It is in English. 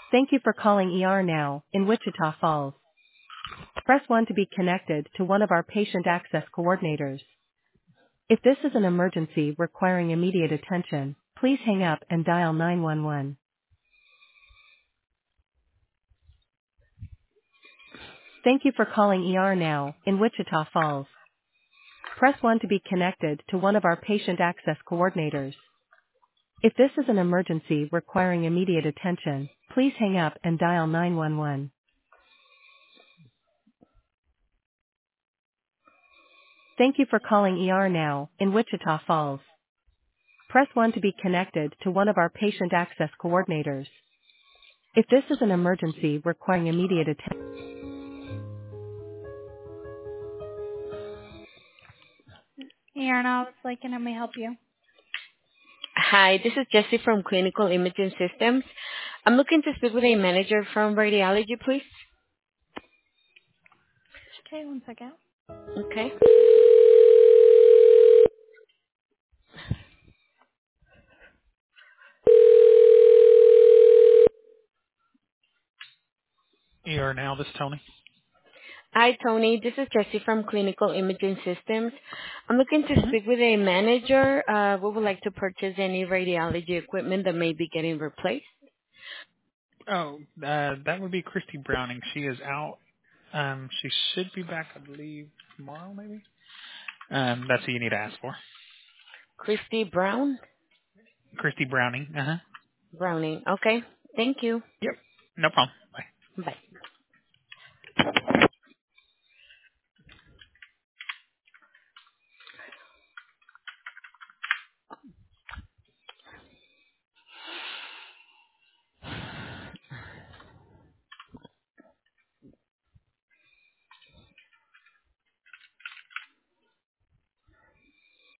Thank you for calling ER Now in Wichita Falls. Press 1 to be connected to one of our patient access coordinators. If this is an emergency requiring immediate attention, please hang up and dial 911. Thank you for calling ER Now in Wichita Falls. Press 1 to be connected to one of our patient access coordinators. If this is an emergency requiring immediate attention, please hang up and dial 911. Thank you for calling ER Now in Wichita Falls. Press 1 to be connected to one of our patient access coordinators. If this is an emergency requiring immediate attention. ER Now, it's like, can I may help you? Hi, this is Jessie from Clinical Imaging Systems. I'm looking to speak with a manager from radiology, please. Okay, one second. Okay. ER Now, this is Tony. Hi, Tony. This is Jessie from Clinical Imaging Systems. I'm looking to hmm speak with a manager. We would like to purchase any radiology equipment that may be getting replaced. Oh, that would be Christy Browning. She is out. She should be back, I believe, tomorrow, maybe. That's who you need to ask for. Christy Brown? Christy Browning. Uh-huh. Browning. Okay. Thank you. Yep. No problem. Bye. Bye.